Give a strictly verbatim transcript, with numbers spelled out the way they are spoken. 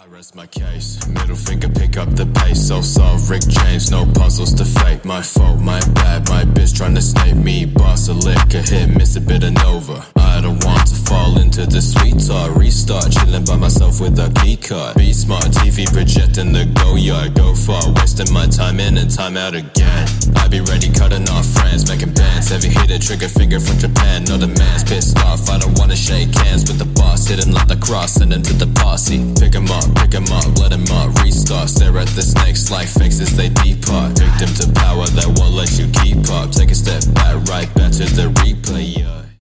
I rest my case, middle finger pick up the pace. So solve Rick James, no puzzles to fate. My fault, my bad, my bitch trying to snake me. Boss a lick, a hit, miss a bit of Nova. I don't want to fall into the sweet talk. Restart, chilling by myself with a key card. Be smart, T V projecting the go yard. Go far, wasting my time in and time out again. I be ready, cutting off friends, making bands. Heavy hitter, trigger finger from Japan. No demands, pissed off, I don't wanna shake hands with the boss. Hitting like the cross, send him to the posse. Pick him up, pick him up, let him up, restart. Stare at the snakes like faces, they depart. Victim to power that won't let you keep up. Take a step back, right back to the replay, yeah.